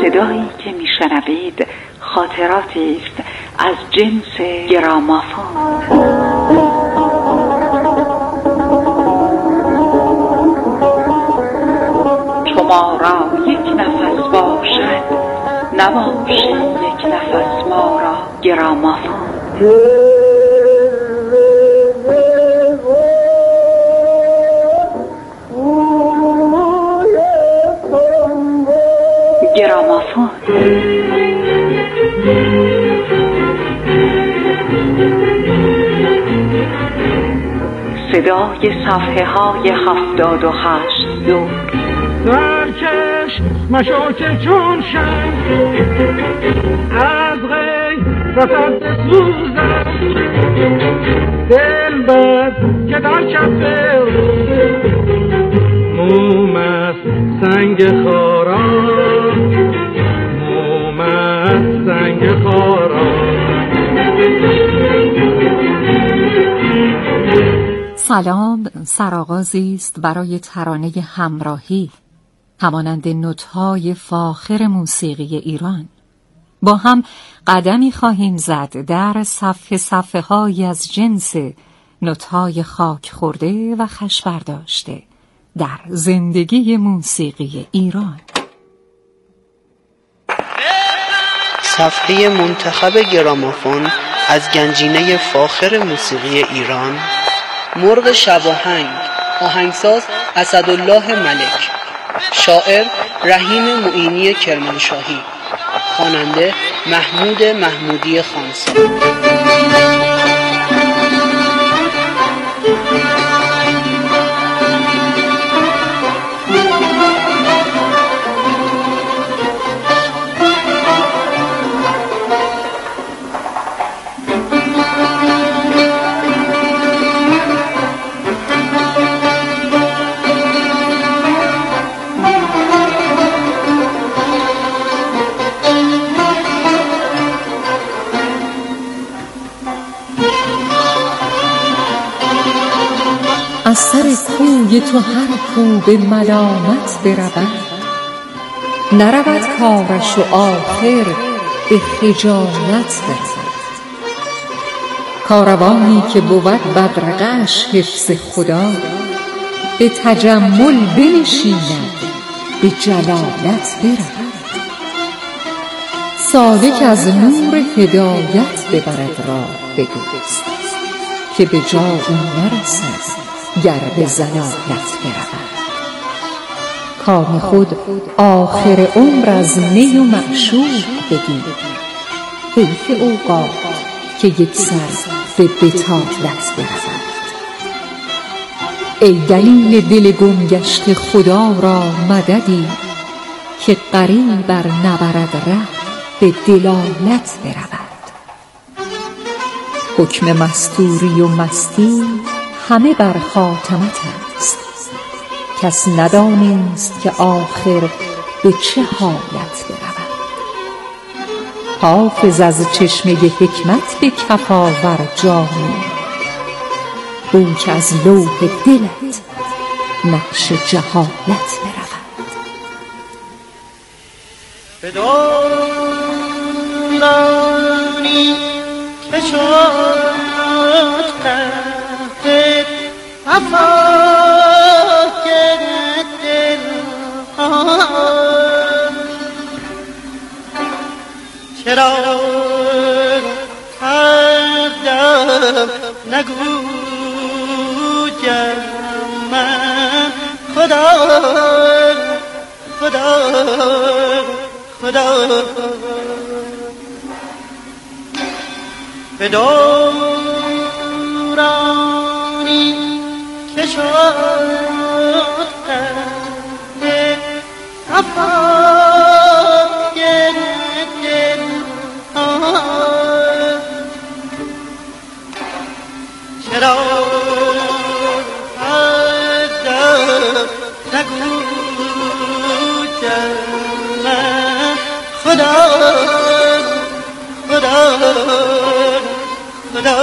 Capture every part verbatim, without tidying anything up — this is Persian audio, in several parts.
صدایی که میشنوید خاطراتی است از جنس گرامافون. شما را یک نفس باشد، نباشی یک نفس ما را گرامافون. گرامافون صدای صفحه های هفتاد و هشت دور. درکش مشاکل چون شد از غی رفت سوزد دل بد که در کف موم است سنگ خاران، موم است سنگ خاران. سلام سرآغازی است برای ترانه همراهی، همانند نوت‌های فاخر موسیقی ایران. با هم قدمی خواهیم زد در صفحه صفحه های از جنس نوت‌های خاک خورده و خوش برداشته در زندگی موسیقی ایران. صفحه منتخب گرامافون از گنجینه فاخر موسیقی ایران. مرغ شباهنگ، آهنگساز اسدالله ملک، شاعر رحیم معینی کرمانشاهی، خواننده محمود محمودی خانسا. از سر کوی تو هر کو به ملامت برود، نرود کارش و آخر به خجالت برود. کاروانی که بود بدرقش حفظ خدا، به تجمل بنشیند به جلالت برود. سالک از نور هدایت ببرد راه به دوست، که به جا او نرسد گر به ضلالت برود. کام خود آخر عمر از می و معشوق بگیر، حیف اوقات که یک سر به بطالت برود. ای دلیل دل گم گشته خدا را مددی، که غریب بر نبرد ره به دلالت برود. حکم مستوری و مستی همه بر خاتمت است، کس ندانست که آخر به چه حالت برود. حافظ از چشمه حکمت به کف آور جامی، بو که از لوح دلت نقش جهالت برود. به دورانی که شد قهر افاکر دل چرا هردم نگویم من خدا خدا خدا. به دورانی که شد قهر افاکر دل چرا هردم نگویم من خدا خدا خدا.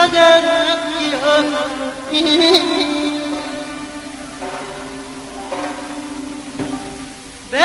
زدن به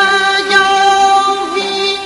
پیامی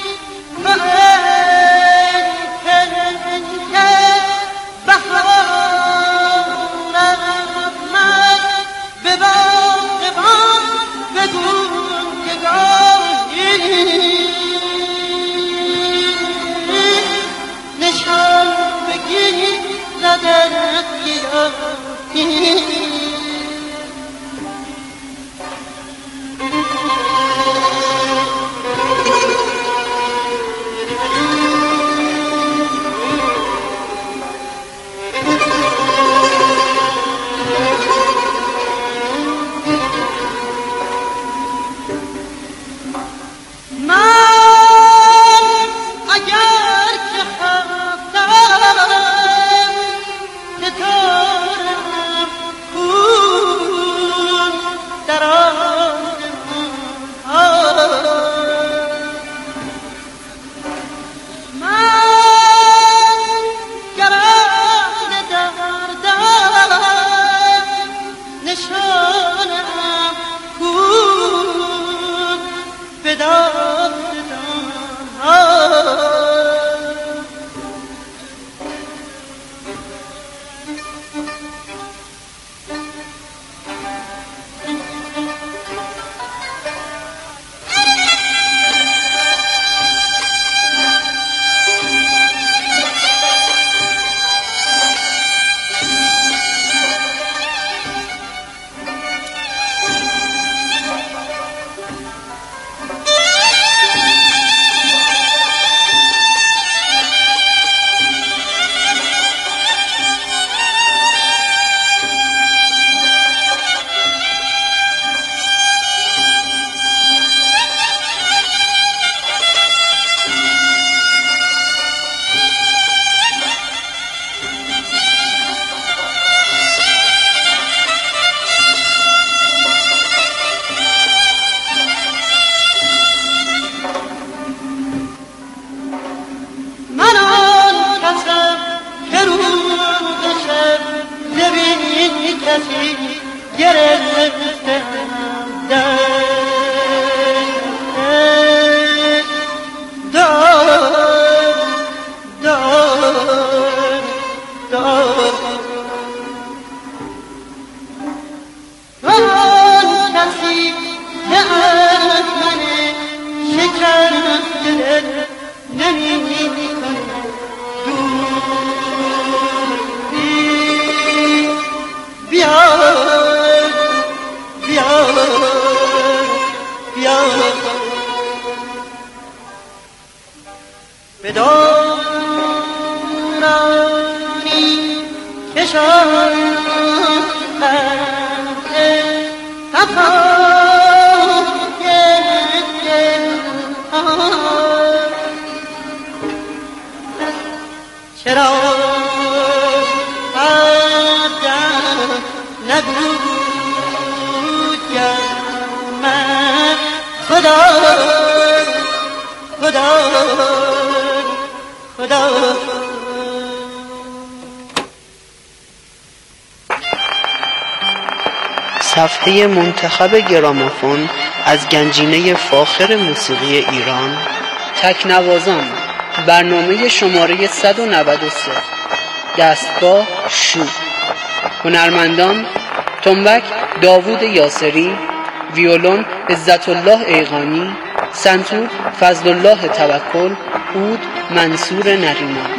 چرا آدم نگویم من خدا خدا خدا. صفحه منتخب گرامافون از گنجینه فاخر موسیقی ایران. تکنوازان برنامه شماره صد و نود و سه. دستگاه شو. هنرمندان تنبک داوود یاسری، ویولون عزت الله ایقانی، سنتور فضل الله توکل، عود منصور نریمان.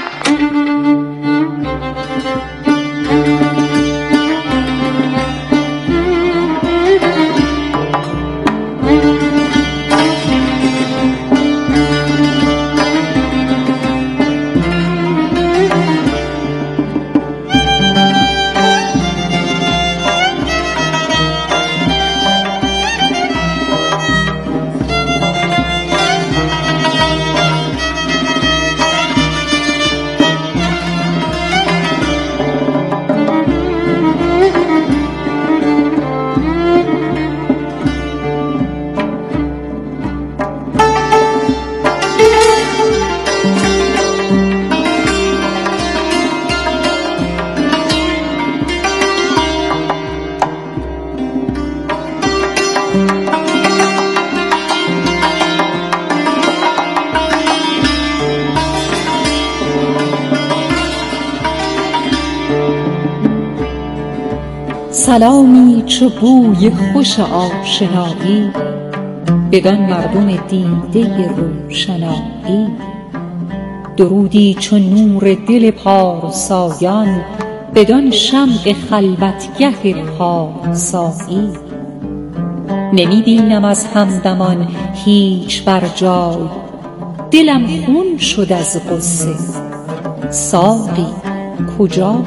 سلامی چو بوی خوش آشنایی بدان مردم دیده روشنایی. درودی چو نور دل پارسایان بدان شمع خلوتگه پارسایی. نمی بینم از همدمان هیچ بر جای دلم خون شد از غصه ساقی کجایی.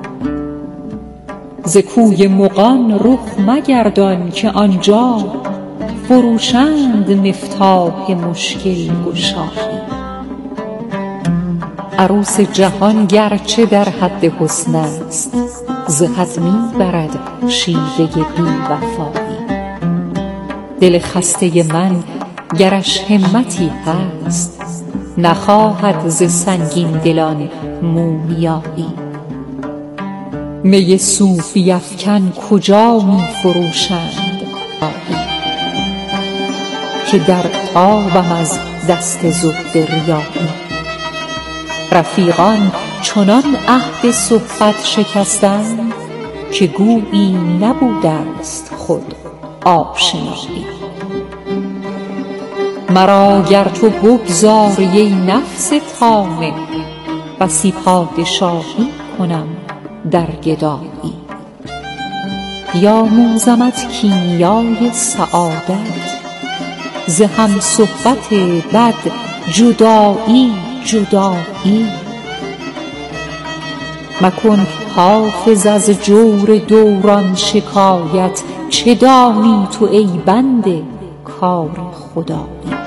ز کوی مغان رخ مگردان که آنجا فروشند مفتاح مشکل گشایی. عروس جهان گرچه در حد حسن است ز حد می برد شیوه بی وفایی. دل خسته من گرش همتی هست نخواهد ز سنگین دلان مومیایی. می صوفی افکن کجا می فروشند که در تابم از دست زهد ریایی. رفیقان چنان عهد صحبت شکستند که گویی نبوده است خود آشنایی. مرا گر تو بگذاری ای نفس طامع بسی پادشاهی کنم در گدایی. بیاموزمت کیمیای سعادت ز هم صحبت بد جدایی جدایی. مکن حافظ از جور دوران شکایت چه دانی تو ای بنده کار خدایی.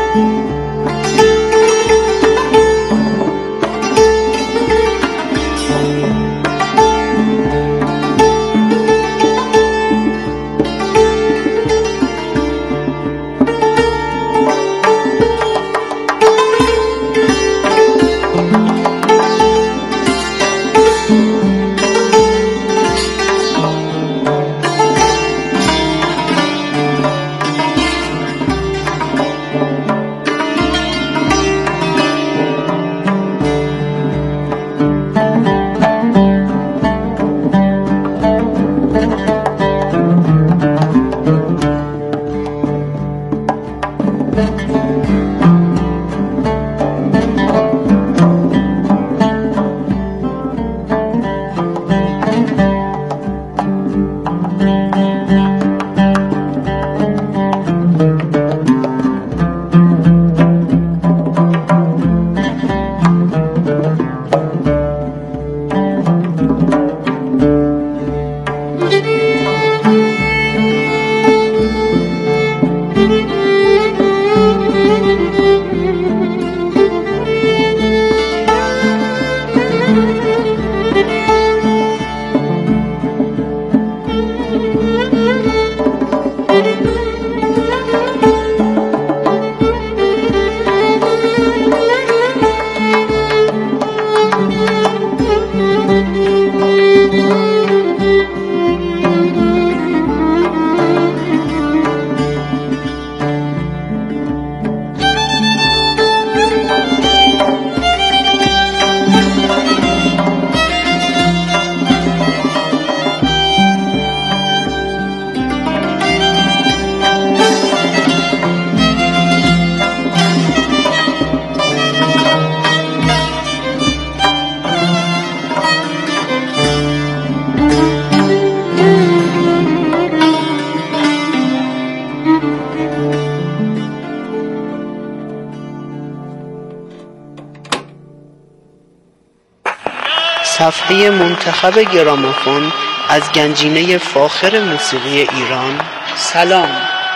صفحه منتخب گرامافون از گنجینه فاخر موسیقی ایران. سلام.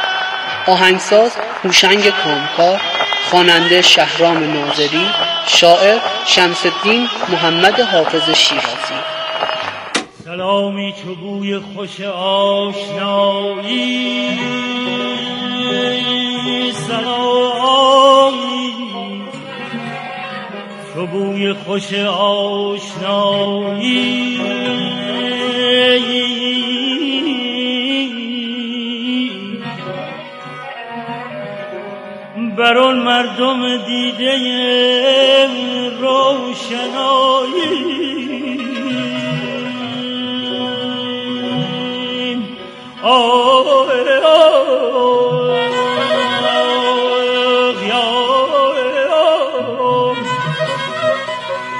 آهنگساز هوشنگ کامکار، خواننده شهرام ناظری، شاعر شمس‌الدین محمد حافظ شیرازی. سلامی چو بوی خوش آشنایی، سلامی چو بوی خوش آشنایی، بر آن مردم دیده روشنایی.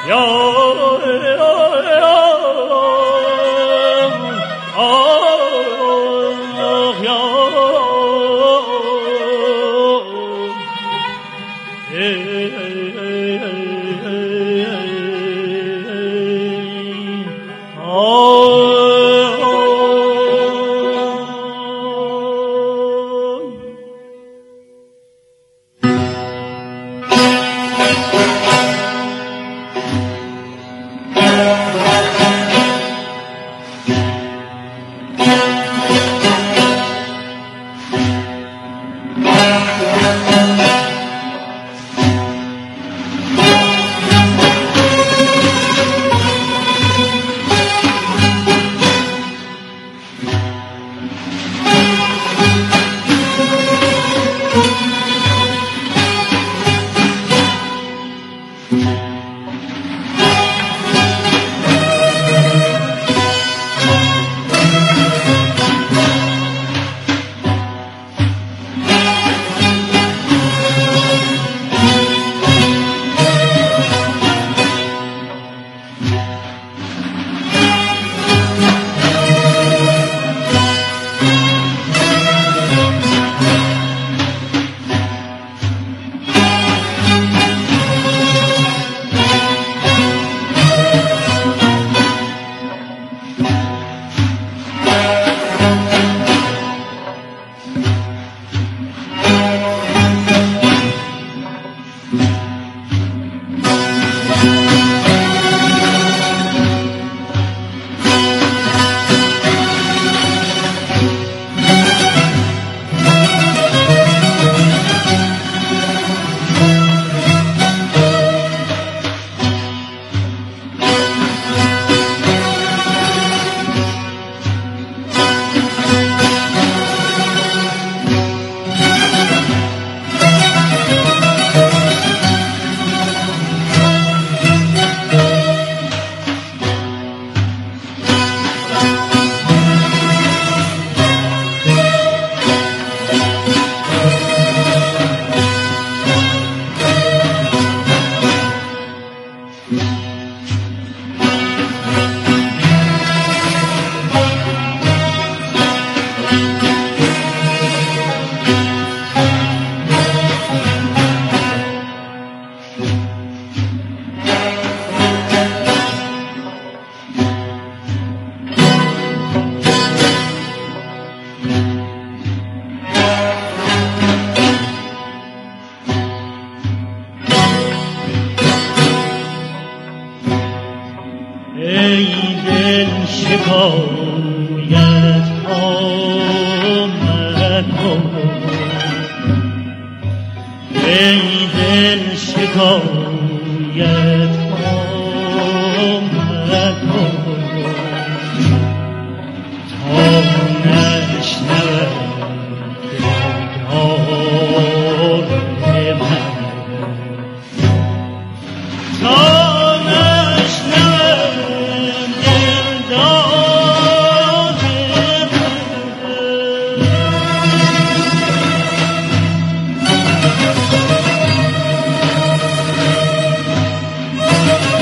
Thank you.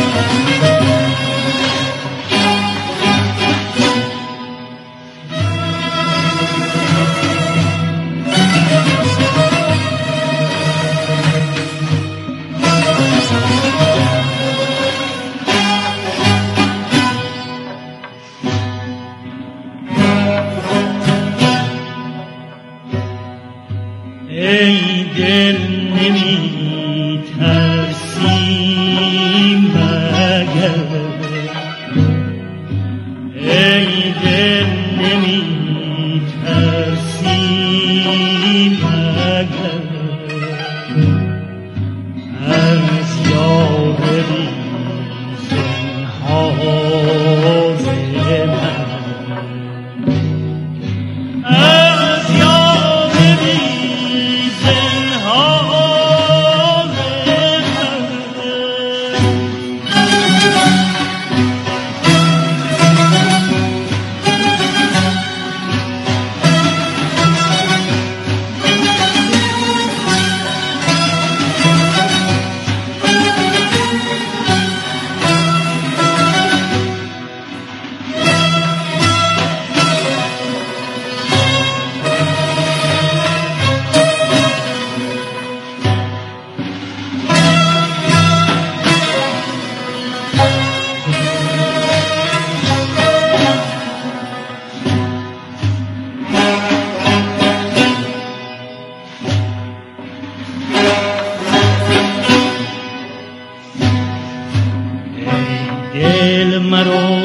دل مرو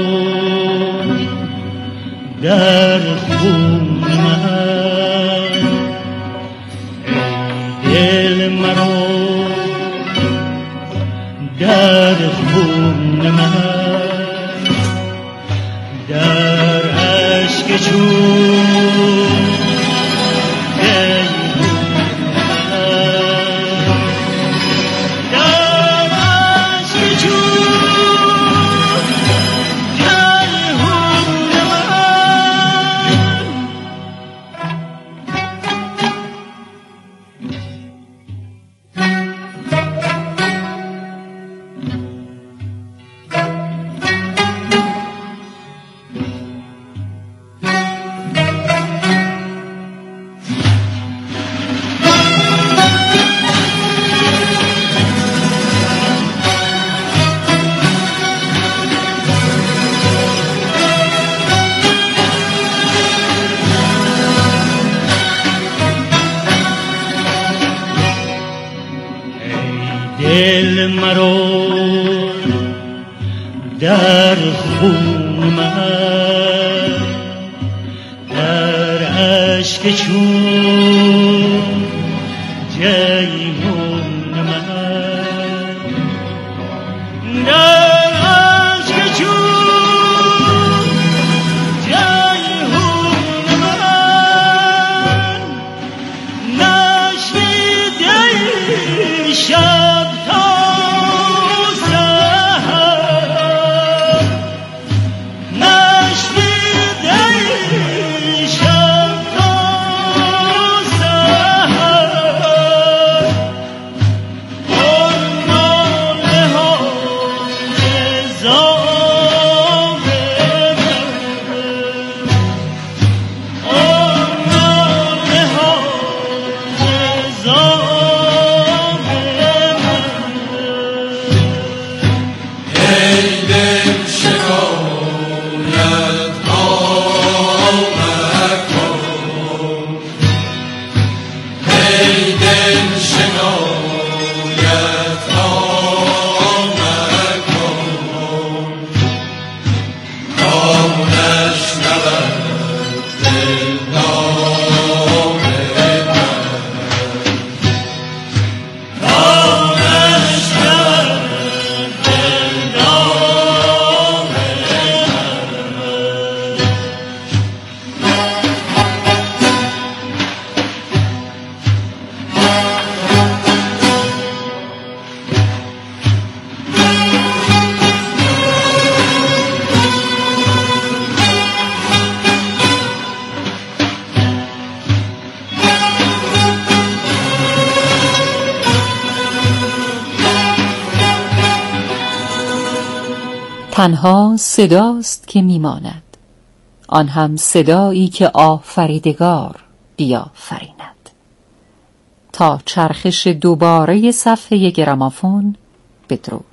در خون من، ای دل مرو در خون من، در عشق چون دل مرو در خون من، در عشق چون جیحون من، در عشق چون جیحون من، نشنیده شب تنها صداست که میماند، آن هم صدایی که آفریدگار بیافریند. تا چرخش دوباره صفحه گرامافون، بدرود.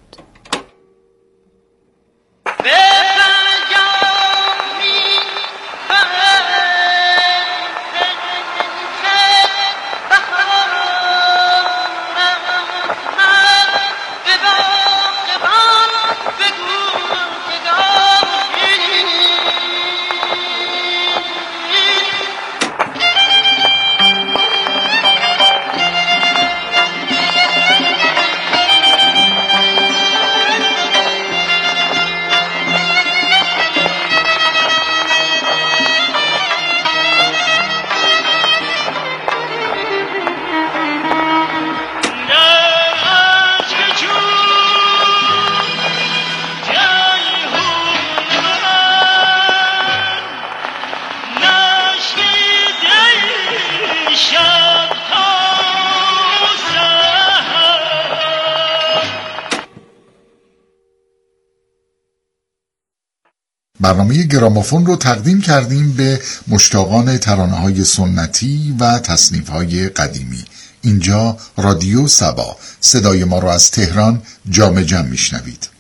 برنامه گرامافون رو تقدیم کردیم به مشتاقان ترانه‌های سنتی و تصنیف‌های قدیمی. اینجا رادیو سبا، صدای ما رو از تهران جام جم میشنوید.